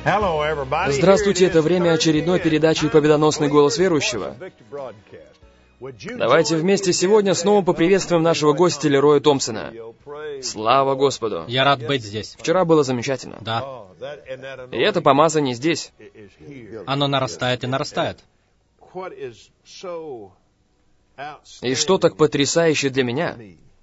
Здравствуйте, это время очередной передачи «Победоносный голос верующего». Давайте вместе сегодня снова поприветствуем нашего гостя Лероя Томпсона. Слава Господу! Я рад быть здесь. Вчера было замечательно. Да. И это помазание здесь. Оно нарастает и нарастает. И что так потрясающе для меня?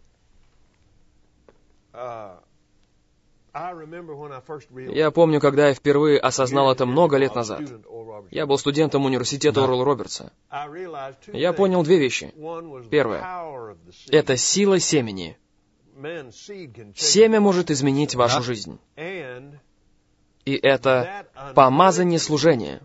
Я помню, когда я впервые осознал это много лет назад. Я был студентом университета Орла Робертса. Я понял две вещи. Первое — это сила семени. Семя может изменить вашу жизнь. И это помазание служения.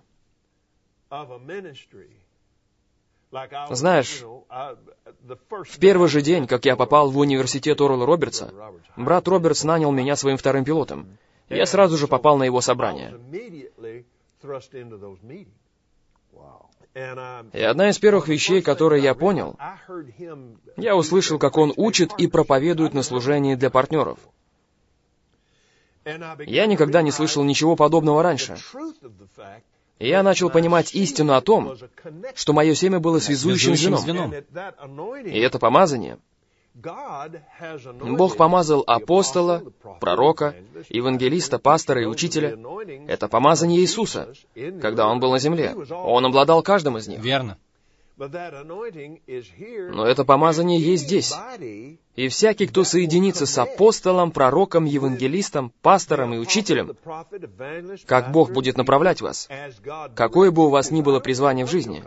Знаешь, в первый же день, как я попал в университет Орла Робертса, брат Робертс нанял меня своим вторым пилотом. Я сразу же попал на его собрание. И одна из первых вещей, которые я понял, я услышал, как он учит и проповедует на служении для партнеров. Я никогда не слышал ничего подобного раньше. И я начал понимать истину о том, что мое семя было связующим звеном. И это помазание. Бог помазал апостола, пророка, евангелиста, пастора и учителя. Это помазание Иисуса, когда Он был на земле. Он обладал каждым из них. Верно. Но это помазание есть здесь. И всякий, кто соединится с апостолом, пророком, евангелистом, пастором и учителем, как Бог будет направлять вас, какое бы у вас ни было призвание в жизни.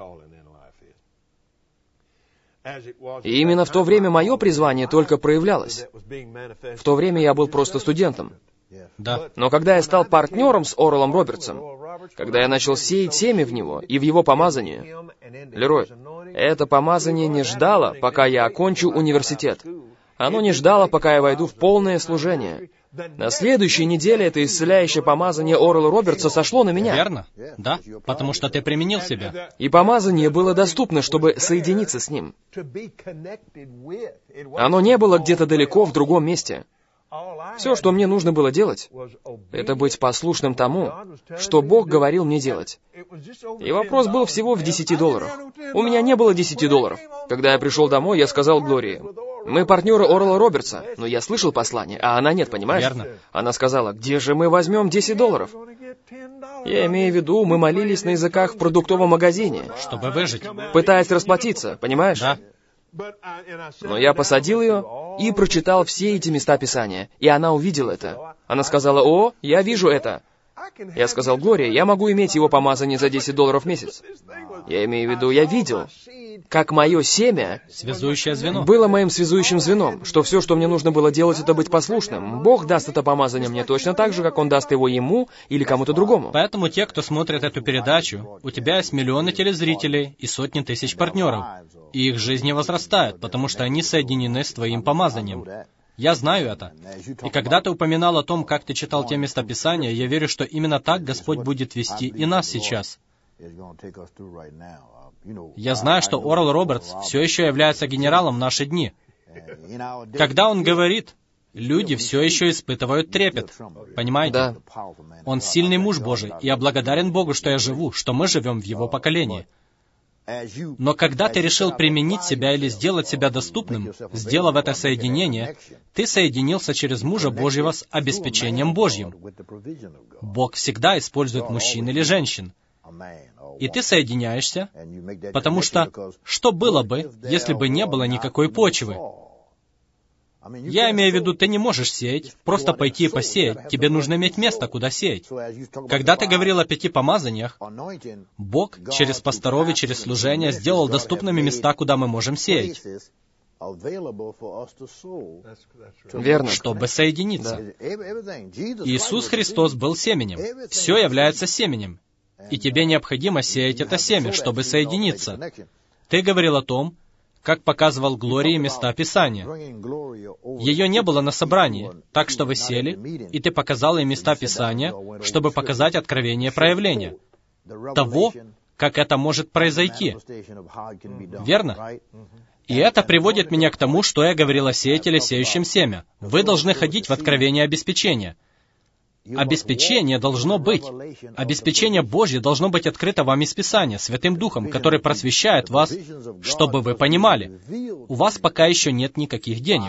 И именно в то время мое призвание только проявлялось. В то время я был просто студентом. Да. Но когда я стал партнером с Орлом Робертсом, когда я начал сеять семя в него и в его помазание, Лерой, это помазание не ждало, пока я окончу университет. Оно не ждало, пока я войду в полное служение. На следующей неделе это исцеляющее помазание Орла Робертса сошло на меня. Верно? Да, потому что ты применил себя. И помазание было доступно, чтобы соединиться с ним. Оно не было где-то далеко в другом месте. Все, что мне нужно было делать, это быть послушным тому, что Бог говорил мне делать. И вопрос был всего в $10. У меня не было $10. Когда я пришел домой, я сказал Глории: «Мы партнеры Орла Робертса, но я слышал послание, а она нет, понимаешь?» Верно. Она сказала: «Где же мы возьмем $10? Я имею в виду, мы молились на языках в продуктовом магазине, Чтобы выжить. пытаясь расплатиться, понимаешь?» Да. Но я посадил ее и прочитал все эти места Писания, и она увидела это. Она сказала: «О, я вижу это». Я сказал: «Глория, я могу иметь его помазание за $10 в месяц». Я имею в виду, я видел, как мое семя Связующее звено. было моим связующим звеном, что все, что мне нужно было делать, это быть послушным. Бог даст это помазание мне точно так же, как Он даст его ему или кому-то другому. Поэтому те, кто смотрит эту передачу, у тебя есть миллионы телезрителей и сотни тысяч партнеров, и их жизни возрастают, потому что они соединены с твоим помазанием. Я знаю это. И когда ты упоминал о том, как ты читал те места Писания, я верю, что именно так Господь будет вести и нас сейчас. Я знаю, что Орл Робертс все еще является генералом в наши дни. Когда он говорит, люди все еще испытывают трепет. Понимаете? Да. Он сильный муж Божий, и я благодарен Богу, что я живу, что мы живем в его поколении. Но когда ты решил применить себя или сделать себя доступным, сделав это соединение, ты соединился через мужа Божьего с обеспечением Божьим. Бог всегда использует мужчин или женщин. И ты соединяешься, потому что было бы, если бы не было никакой почвы? Я имею в виду, ты не можешь сеять, просто пойти и посеять. Тебе нужно иметь место, куда сеять. Когда ты говорил о 5 помазаниях, Бог через пасторов и через служение сделал доступными места, куда мы можем сеять. Верно. Чтобы соединиться. Иисус Христос был семенем. Все является семенем. И тебе необходимо сеять это семя, чтобы соединиться. Ты говорил о том, как показывал Глории места Писания. Ее не было на собрании, так что вы сели, и ты показал ей места Писания, чтобы показать откровение проявления того, как это может произойти. Верно? И это приводит меня к тому, что я говорил о сеятеле, сеющем семя. Вы должны ходить в откровение обеспечения. Обеспечение должно быть. Обеспечение Божье должно быть открыто вам из Писания, Святым Духом, который просвещает вас, чтобы вы понимали. У вас пока еще нет никаких денег.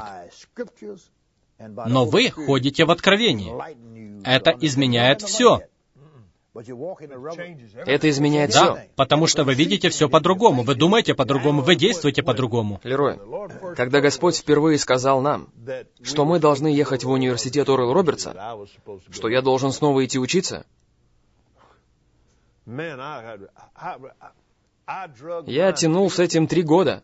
Но вы ходите в откровении. Это изменяет все. Это изменяет все. Да, потому что вы видите все по-другому, вы думаете по-другому, вы действуете по-другому. Лерой, когда Господь впервые сказал нам, что мы должны ехать в университет Орла Робертса, что я должен снова идти учиться, я тянул с этим 3 года.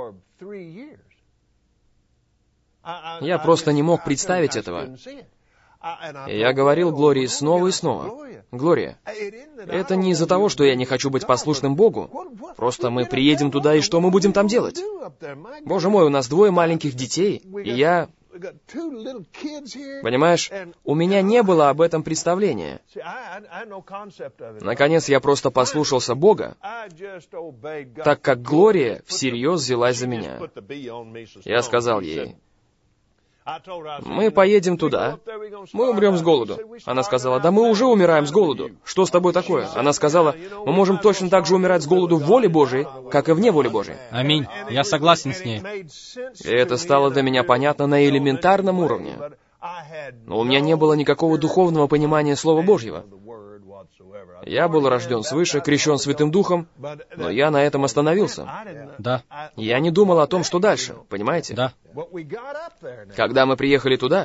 Я просто не мог представить этого. И я говорил Глории снова и снова: «Глория, это не из-за того, что я не хочу быть послушным Богу. Просто мы приедем туда, и что мы будем там делать? Боже мой, у нас 2 маленьких детей, и я...» Понимаешь, у меня не было об этом представления. Наконец, я просто послушался Бога, так как Глория всерьез взялась за меня. Я сказал ей: «Мы поедем туда, мы умрем с голоду». Она сказала: «Да мы уже умираем с голоду. Что с тобой такое?» Она сказала: «Мы можем точно так же умирать с голоду в воле Божией, как и вне воли Божией». Аминь. Я согласен с ней. И это стало для меня понятно на элементарном уровне. Но у меня не было никакого духовного понимания Слова Божьего. Я был рожден свыше, крещен Святым Духом, но я на этом остановился. Да. Я не думал о том, что дальше, понимаете? Да. Когда мы приехали туда,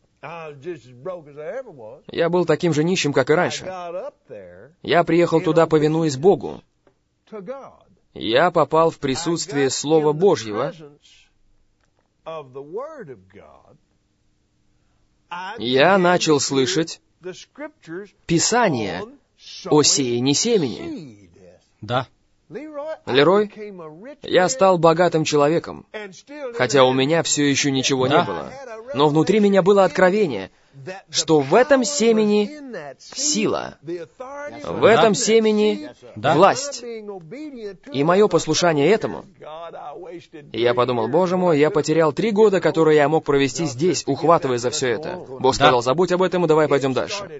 я был таким же нищим, как и раньше. Я приехал туда, повинуясь Богу. Я попал в присутствие Слова Божьего. Я начал слышать Писание о сеянии семени. Да. Лерой, я стал богатым человеком, хотя у меня все еще ничего не было. Но внутри меня было откровение, что в этом семени сила, в этом семени власть. И мое послушание этому. И я подумал: «Боже мой, я потерял 3 года, которые я мог провести здесь, ухватывая за все это». Бог сказал: «Забудь об этом и давай пойдем дальше».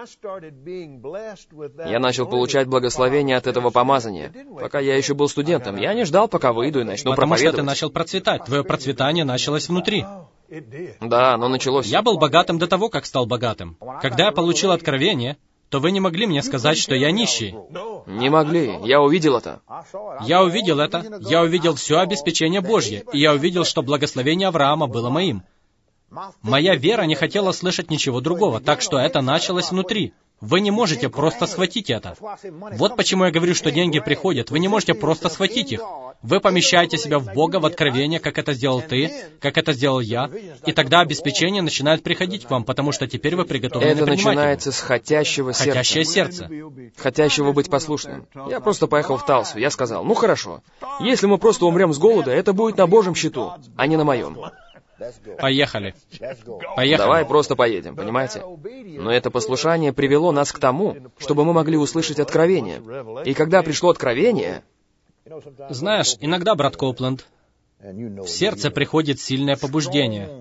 Я начал получать благословение от этого помазания, пока я еще был студентом. Я не ждал, пока выйду и начну проповедовать. Потому что ты начал процветать. Твое процветание началось внутри. Да, оно началось. Я был богатым до того, как стал богатым. Когда я получил откровение, то вы не могли мне сказать, что я нищий. Не могли. Я увидел это. Я увидел это. Я увидел все обеспечение Божье. И я увидел, что благословение Авраама было моим. Моя вера не хотела слышать ничего другого, так что это началось внутри. Вы не можете просто схватить это. Вот почему я говорю, что деньги приходят. Вы не можете просто схватить их. Вы помещаете себя в Бога, в откровение, как это сделал ты, как это сделал я, и тогда обеспечение начинает приходить к вам, потому что теперь вы приготовлены это принимать начинается его. С хотящего сердца. Хотящее сердце. Хотящего быть послушным. Я просто поехал в Талсу. Я сказал: «Ну хорошо, если мы просто умрем с голода, это будет на Божьем счету, а не на моем». Поехали. Давай просто поедем, понимаете? Но это послушание привело нас к тому, чтобы мы могли услышать откровение. И когда пришло откровение... Знаешь, иногда, брат Коупленд, в сердце приходит сильное побуждение.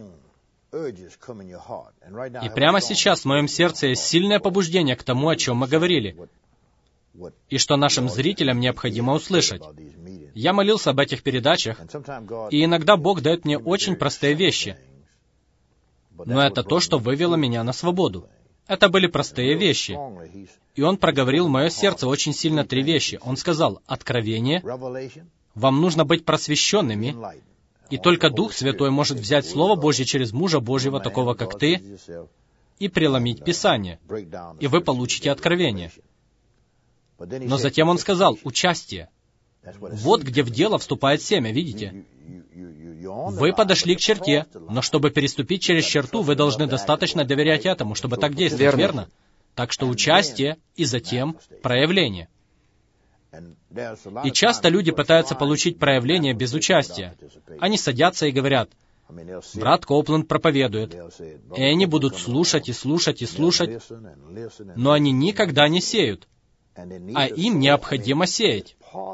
И прямо сейчас в моем сердце есть сильное побуждение к тому, о чем мы говорили, и что нашим зрителям необходимо услышать. Я молился об этих передачах, и иногда Бог дает мне очень простые вещи. Но это то, что вывело меня на свободу. Это были простые вещи. И Он проговорил в мое сердце очень сильно 3 вещи. Он сказал: откровение, вам нужно быть просвещенными, и только Дух Святой может взять Слово Божье через мужа Божьего, такого как ты, и преломить Писание, и вы получите откровение. Но затем Он сказал: участие. Вот где в дело вступает семя, видите? Вы подошли к черте, но чтобы переступить через черту, вы должны достаточно доверять этому, чтобы так действовать, верно? Так что участие и затем проявление. И часто люди пытаются получить проявление без участия. Они садятся и говорят: брат Коупленд проповедует, и они будут слушать и слушать и слушать, но они никогда не сеют, а им необходимо сеять.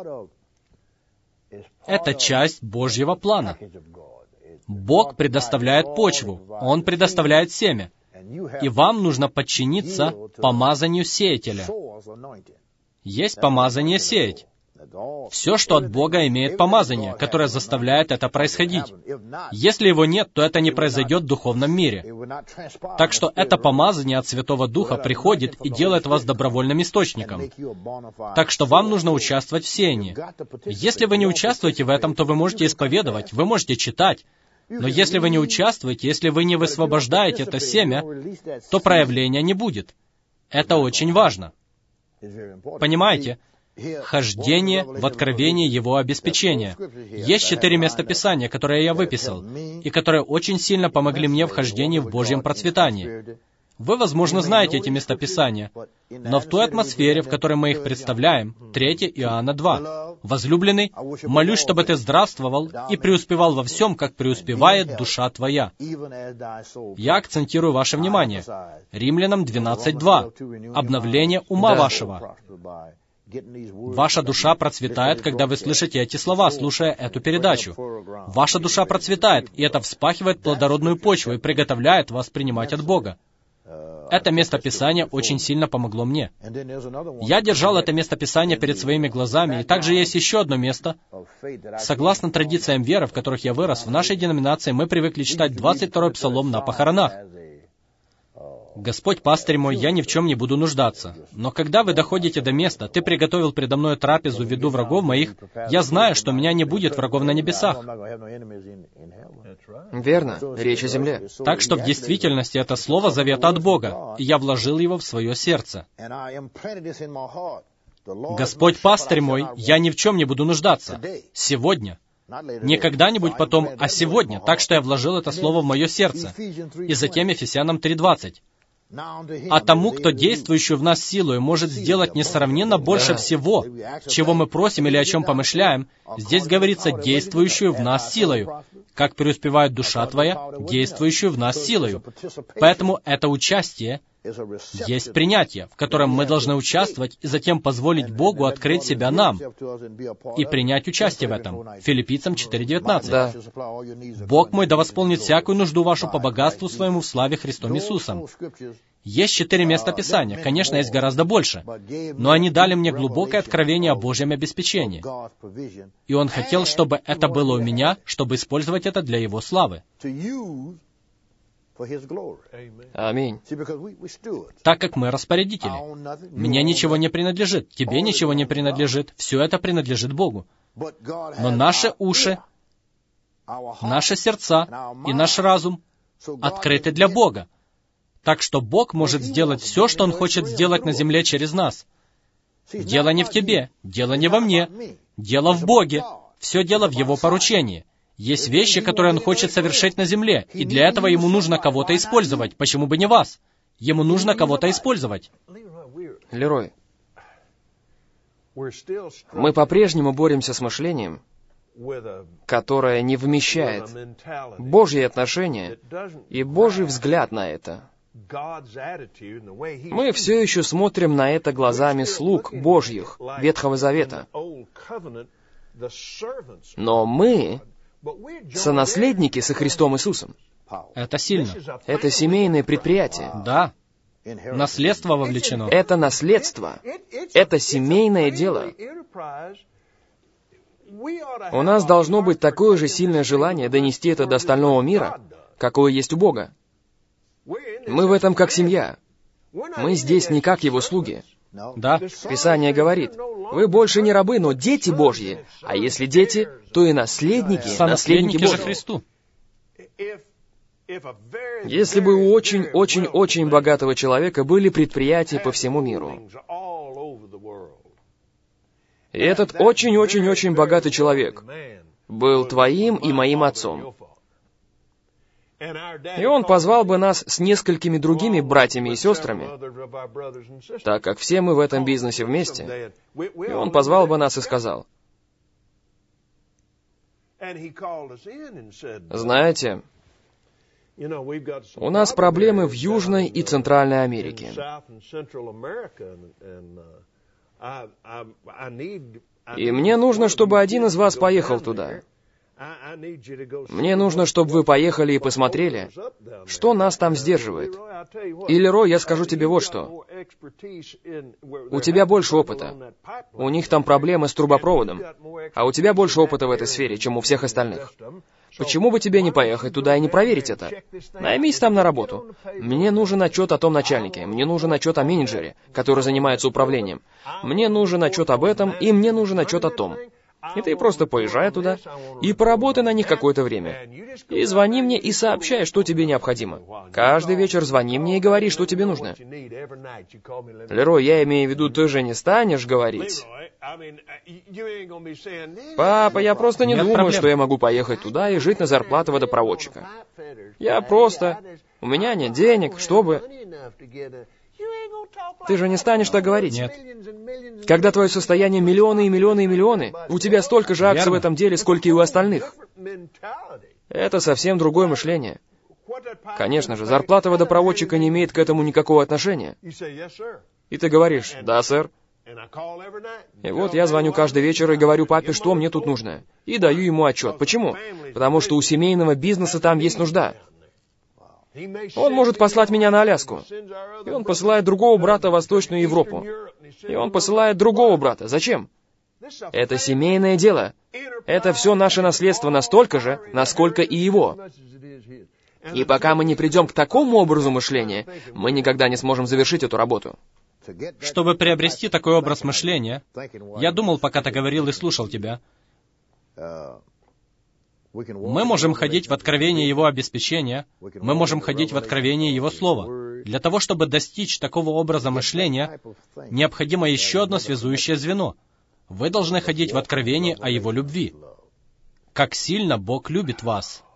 Это часть Божьего плана. Бог предоставляет почву, Он предоставляет семя, И вам нужно подчиниться помазанию сеятеля. Есть помазание сеять. Все, что от Бога, имеет помазание, которое заставляет это происходить. Если его нет, то это не произойдет в духовном мире. Так что это помазание от Святого Духа приходит и делает вас добровольным источником. Так что вам нужно участвовать в сеянии. Если вы не участвуете в этом, то вы можете исповедовать, вы можете читать. Но если вы не участвуете, если вы не высвобождаете это семя, то проявления не будет. Это очень важно. Понимаете? Хождение в откровении Его обеспечения. Есть 4 местописания, которые я выписал, и которые очень сильно помогли мне в хождении в Божьем процветании. Вы, возможно, знаете эти местописания, но в той атмосфере, в которой мы их представляем, 3 Иоанна 2. «Возлюбленный, молюсь, чтобы ты здравствовал и преуспевал во всем, как преуспевает душа твоя». Я акцентирую ваше внимание. Римлянам 12:2. «Обновление ума вашего». Ваша душа процветает, когда вы слышите эти слова, слушая эту передачу. Ваша душа процветает, и это вспахивает плодородную почву и приготовляет вас принимать от Бога. Это местописание очень сильно помогло мне. Я держал это местописание перед своими глазами, и также есть еще одно место. Согласно традициям веры, в которых я вырос, в нашей деноминации мы привыкли читать 22-й псалом на похоронах. «Господь, пастырь мой, я ни в чем не буду нуждаться. Но когда вы доходите до места, ты приготовил предо мною трапезу в виду врагов моих, я знаю, что у меня не будет врагов на небесах». Верно, речь о земле. Так что в действительности это слово завета от Бога, и я вложил его в свое сердце. «Господь, пастырь мой, я ни в чем не буду нуждаться. Сегодня». Не когда-нибудь потом, а сегодня. Так что я вложил это слово в мое сердце. И затем Ефесянам 3:20. «А тому, кто действующий в нас силою, может сделать несравненно больше всего, чего мы просим или о чем помышляем», здесь говорится «действующую в нас силою». Как преуспевает душа твоя, действующую в нас силою. Поэтому это участие есть принятие, в котором мы должны участвовать и затем позволить Богу открыть себя нам и принять участие в этом. Филиппийцам 4:19. Да. «Бог мой да восполнит всякую нужду вашу по богатству своему в славе Христом Иисусом». Есть 4 местописания, конечно, есть гораздо больше, но они дали мне глубокое откровение о Божьем обеспечении. И Он хотел, чтобы это было у меня, чтобы использовать это для Его славы. Аминь. Так как мы распорядители. Мне ничего не принадлежит, тебе ничего не принадлежит, все это принадлежит Богу. Но наши уши, наши сердца и наш разум открыты для Бога. Так что Бог может сделать все, что Он хочет сделать на земле через нас. Дело не в тебе, дело не во мне, дело в Боге. Все дело в Его поручении. Есть вещи, которые Он хочет совершить на земле, и для этого Ему нужно кого-то использовать. Почему бы не вас? Ему нужно кого-то использовать. Лерой, мы по-прежнему боремся с мышлением, которое не вмещает Божьи отношения и Божий взгляд на это. Мы все еще смотрим на это глазами слуг Божьих, Ветхого Завета. Но мы сонаследники со Христом Иисусом. Это сильно. Это семейное предприятие. Да. Наследство вовлечено. Это наследство. Это семейное дело. У нас должно быть такое же сильное желание донести это до остального мира, какое есть у Бога. Мы в этом как семья. Мы здесь не как Его слуги. Да. Писание говорит, вы больше не рабы, но дети Божьи. А если дети, то и наследники, наследники же Божьи. Христу. Если бы у очень-очень-очень богатого человека были предприятия по всему миру, и этот очень-очень-очень богатый человек был твоим и моим отцом, и он позвал бы нас с несколькими другими братьями и сестрами, так как все мы в этом бизнесе вместе, и он позвал бы нас и сказал, знаете, у нас проблемы в Южной и Центральной Америке. И мне нужно, чтобы один из вас поехал туда. Мне нужно, чтобы вы поехали и посмотрели, что нас там сдерживает. И, Лерой, я скажу тебе вот что. У тебя больше опыта. У них там проблемы с трубопроводом. А у тебя больше опыта в этой сфере, чем у всех остальных. Почему бы тебе не поехать туда и не проверить это? Наймись там на работу. Мне нужен отчет о том начальнике. Мне нужен отчет о менеджере, который занимается управлением. Мне нужен отчет об этом, и мне нужен отчет о том. И ты просто поезжай туда и поработай на них какое-то время. И звони мне и сообщай, что тебе необходимо. Каждый вечер звони мне и говори, что тебе нужно. Лерой, я имею в виду, ты же не станешь говорить: «Папа, я просто не думаю, что я могу поехать туда и жить на зарплату водопроводчика. У меня нет денег, чтобы...» Ты же не станешь так говорить. Нет. Когда твое состояние миллионы и миллионы и миллионы, у тебя столько же акций в этом деле, сколько и у остальных. Это совсем другое мышление. Конечно же, зарплата водопроводчика не имеет к этому никакого отношения. И ты говоришь: «Да, сэр». И вот я звоню каждый вечер и говорю папе, что мне тут нужно. И даю ему отчет. Почему? Потому что у семейного бизнеса там есть нужда. Он может послать меня на Аляску. И он посылает другого брата в Восточную Европу. И он посылает другого брата. Зачем? Это семейное дело. Это все наше наследство настолько же, насколько и его. И пока мы не придем к такому образу мышления, мы никогда не сможем завершить эту работу. Чтобы приобрести такой образ мышления, я думал, пока ты говорил и слушал тебя, мы можем ходить в откровение Его обеспечения, мы можем ходить в откровение Его Слова. Для того, чтобы достичь такого образа мышления, необходимо еще одно связующее звено. Вы должны ходить в откровение о Его любви. Как сильно Бог любит вас.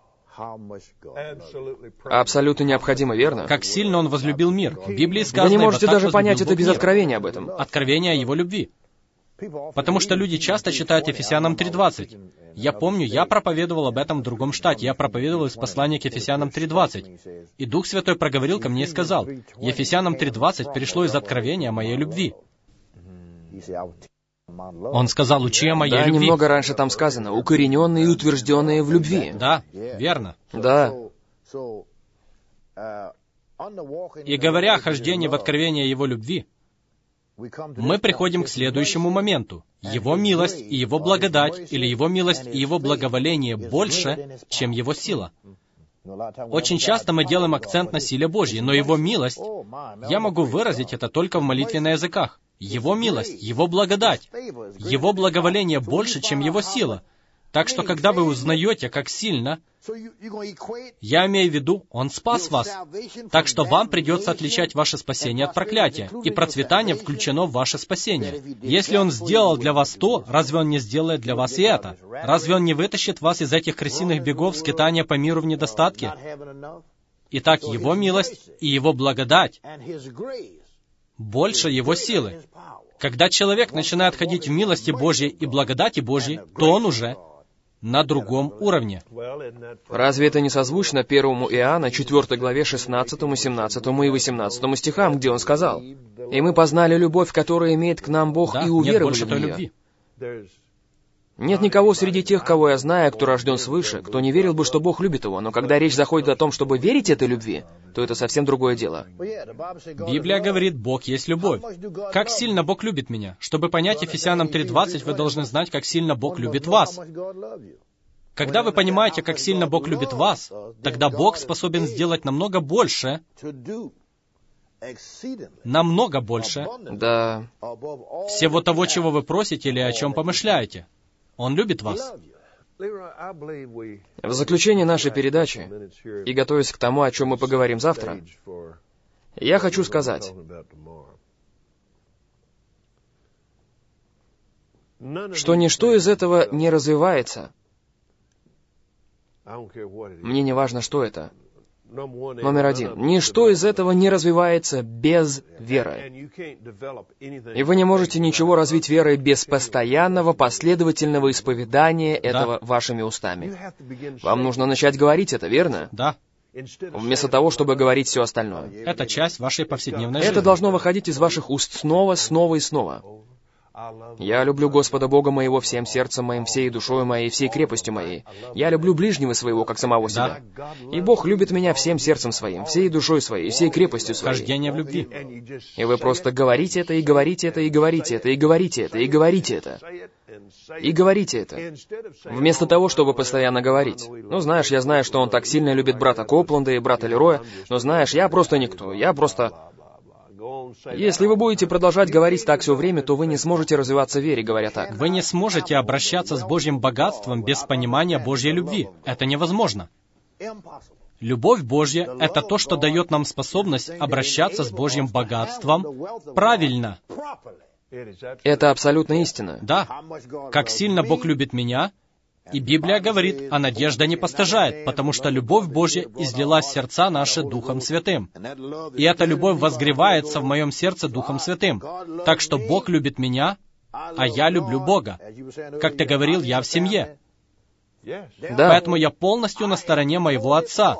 Абсолютно необходимо, верно? Как сильно Он возлюбил мир. В Библии сказано: вы не можете даже понять это без откровения об этом. Откровение о Его любви. Потому что люди часто читают Ефесянам 3:20. Я помню, я проповедовал об этом в другом штате. Я проповедовал из послания к Ефесянам 3:20. И Дух Святой проговорил ко мне и сказал: Ефесянам 3:20 перешло из откровения о моей любви. Он сказал: учи о моей любви. Да, немного раньше там сказано: укорененные и утвержденные в любви. Да, верно. Да. И говоря о хождении в откровение Его любви, мы приходим к следующему моменту. Его милость и Его благодать, или Его милость и Его благоволение больше, чем Его сила. Очень часто мы делаем акцент на силе Божьей, но Его милость, я могу выразить это только в молитве на языках. Его милость, Его благодать, Его благоволение больше, чем Его сила. Так что, когда вы узнаете, как сильно, я имею в виду, Он спас вас. Так что вам придется отличать ваше спасение от проклятия, и процветание включено в ваше спасение. Если Он сделал для вас то, разве Он не сделает для вас и это? Разве Он не вытащит вас из этих крысиных бегов скитания по миру в недостатке? Итак, Его милость и Его благодать больше Его силы. Когда человек начинает ходить в милости Божьей и благодати Божьей, то он уже на другом уровне. Разве это не созвучно 1 Иоанна, 4 главе, 16, 17 и 18 стихам, где он сказал: «И мы познали любовь, которую имеет к нам Бог, и уверовали в нее». Нет никого среди тех, кого я знаю, кто рожден свыше, кто не верил бы, что Бог любит его, но когда речь заходит о том, чтобы верить этой любви, то это совсем другое дело. Библия говорит: Бог есть любовь. Как сильно Бог любит меня? Чтобы понять Ефесянам 3:20, вы должны знать, как сильно Бог любит вас. Когда вы понимаете, как сильно Бог любит вас, тогда Бог способен сделать намного больше, Да. всего того, чего вы просите или о чем помышляете. Он любит вас. В заключение нашей передачи, и готовясь к тому, о чем мы поговорим завтра, я хочу сказать, что ничто из этого не развивается. Мне не важно, что это. Номер один. Ничто из этого не развивается без веры. И вы не можете ничего развить верой без постоянного, последовательного исповедания этого вашими устами. Вам нужно начать говорить это, верно? Да. Вместо того, чтобы говорить все остальное. Это часть вашей повседневной жизни. Это должно выходить из ваших уст снова, снова и снова. Я люблю Господа Бога моего всем сердцем моим, всей душой моей, всей крепостью моей. Я люблю ближнего своего, как самого себя. И Бог любит меня всем сердцем своим, всей душой своей, всей крепостью своей. Хождение в любви. И вы просто говорите это, и говорите это, и говорите это, и говорите это, и говорите это. И говорите это. Вместо того, чтобы постоянно говорить. Ну, знаешь, я знаю, что он так сильно любит брата Копланда и брата Лероя, но знаешь, я просто никто, я просто... Если вы будете продолжать говорить так все время, то вы не сможете развиваться в вере, говоря так. Вы не сможете обращаться с Божьим богатством без понимания Божьей любви. Это невозможно. Любовь Божья — это то, что дает нам способность обращаться с Божьим богатством правильно. Это абсолютно истина. Да. Как сильно Бог любит меня, и Библия говорит, а надежда не постыжает, потому что любовь Божья излилась в сердца наши Духом Святым. И эта любовь возгревается в моем сердце Духом Святым. Так что Бог любит меня, а я люблю Бога. Как ты говорил, я в семье. Да. Поэтому я полностью на стороне моего Отца.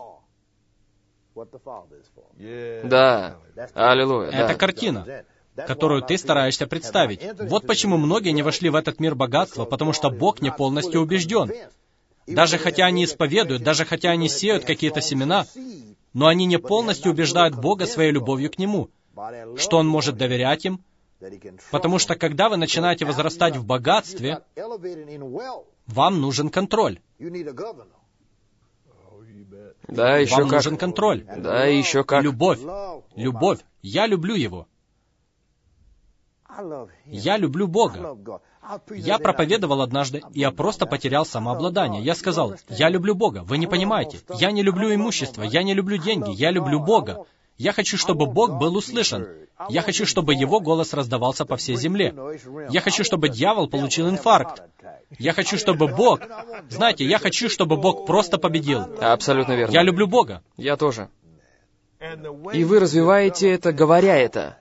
Да. Аллилуйя. Это Да. картина, которую ты стараешься представить. Вот почему многие не вошли в этот мир богатства, потому что Бог не полностью убежден. Даже хотя они исповедуют, даже хотя они сеют какие-то семена, но они не полностью убеждают Бога своей любовью к Нему, что Он может доверять им, потому что когда вы начинаете возрастать в богатстве, вам нужен контроль. Да, еще Вам как. нужен контроль. Да, еще как. Любовь. Любовь. Я люблю Его. Я люблю Бога. Я проповедовал однажды, и я просто потерял самообладание. Я сказал, я люблю Бога, вы не понимаете. Я не люблю имущество, я не люблю деньги, я люблю Бога. Я хочу, чтобы Бог был услышан. Я хочу, чтобы Его голос раздавался по всей земле. Я хочу, чтобы дьявол получил инфаркт. Я хочу, чтобы Бог... Знаете, я хочу, чтобы Бог просто победил. Абсолютно верно. Я люблю Бога. Я тоже. И вы развиваете это, говоря это.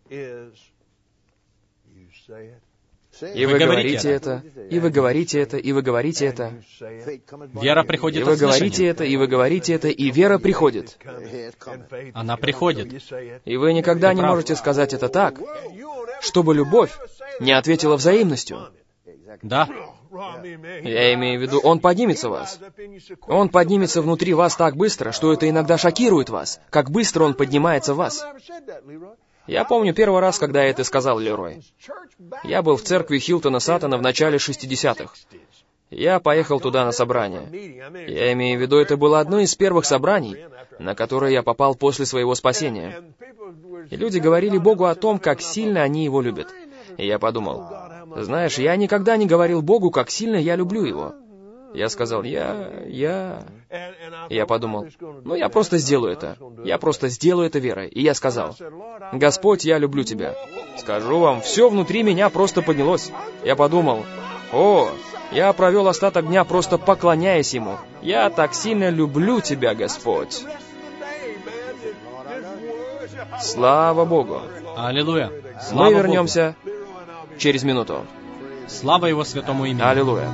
И вы говорите это, и вы говорите это, и вы говорите это. Вера приходит И от вы слышания. говорите это, и вы говорите это, и вера приходит. Она приходит. И вы никогда не можете сказать это так, чтобы любовь не ответила взаимностью. Да. Я имею в виду, Он поднимется в вас. Он поднимется внутри вас так быстро, что это иногда шокирует вас, как быстро Он поднимается в вас. Я помню первый раз, когда я это сказал, Лерой. Я был в церкви Хилтона Саттона в начале 60-х. Я поехал туда на собрание. Я имею в виду, это было одно из первых собраний, на которое я попал после своего спасения. И люди говорили Богу о том, как сильно они Его любят. И я подумал, знаешь, я никогда не говорил Богу, как сильно я люблю Его. Я сказал, я подумал, ну я просто сделаю это. Я просто сделаю это верой. И я сказал, Господь, я люблю Тебя. Скажу вам, все внутри меня просто поднялось. Я подумал, я провел остаток дня просто поклоняясь Ему. Я так сильно люблю Тебя, Господь. Слава Богу. Аллилуйя. Мы вернемся через минуту. Слава Его святому имени. Аллилуйя.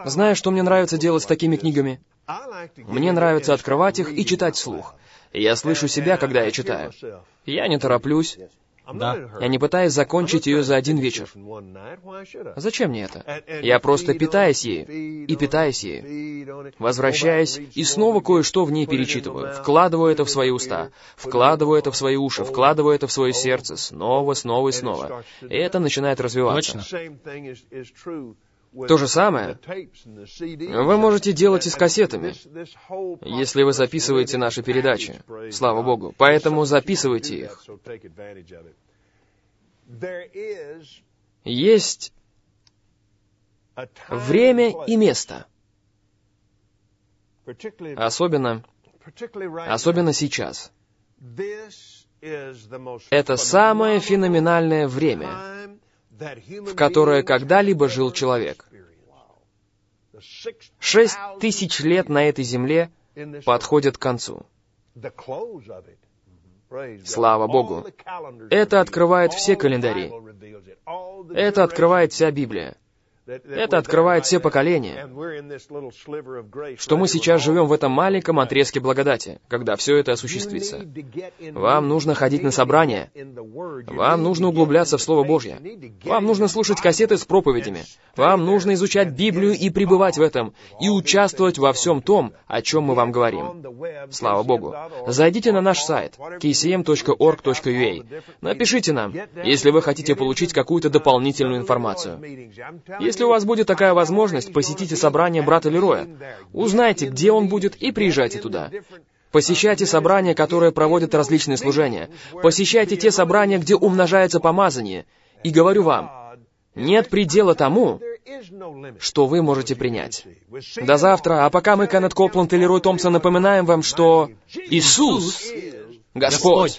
Знаешь, что мне нравится делать с такими книгами? Мне нравится открывать их и читать вслух. Я слышу себя, когда я читаю. Я не тороплюсь. Да. Я не пытаюсь закончить ее за один вечер. Зачем мне это? Я просто питаюсь ею и питаюсь ею. Возвращаюсь и снова кое-что в ней перечитываю. Вкладываю это в свои уста, вкладываю это в свои уши, вкладываю это в свое сердце, снова, снова и снова. И это начинает развиваться. Точно. То же самое вы можете делать и с кассетами, если вы записываете наши передачи. Слава Богу. Поэтому записывайте их. Есть время и место. Особенно сейчас. Это самое феноменальное время, в которое когда-либо жил человек. 6000 лет на этой земле подходят к концу. Слава Богу. Это открывает все календари. Это открывает вся Библия. Это открывает все поколения, что мы сейчас живем в этом маленьком отрезке благодати, когда все это осуществится. Вам нужно ходить на собрания. Вам нужно углубляться в Слово Божье. Вам нужно слушать кассеты с проповедями. Вам нужно изучать Библию и пребывать в этом, и участвовать во всем том, о чем мы вам говорим. Слава Богу. Зайдите на наш сайт kcm.org.ua. Напишите нам, если вы хотите получить какую-то дополнительную информацию. Если у вас будет такая возможность, посетите собрание брата Лероя. Узнайте, где он будет, и приезжайте туда. Посещайте собрания, которые проводят различные служения. Посещайте те собрания, где умножается помазание. И говорю вам, нет предела тому, что вы можете принять. До завтра, а пока мы, Кеннет Копланд и Лерой Томпсон, напоминаем вам, что Иисус — Господь.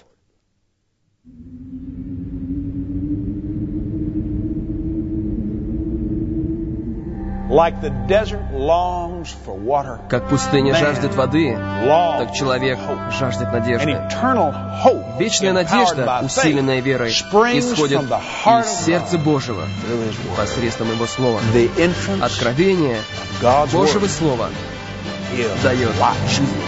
Как пустыня жаждет воды, так человек жаждет надежды. Вечная надежда, усиленная верой, исходит из сердца Божьего посредством Его Слова. Откровение Божьего Слова дает жизнь.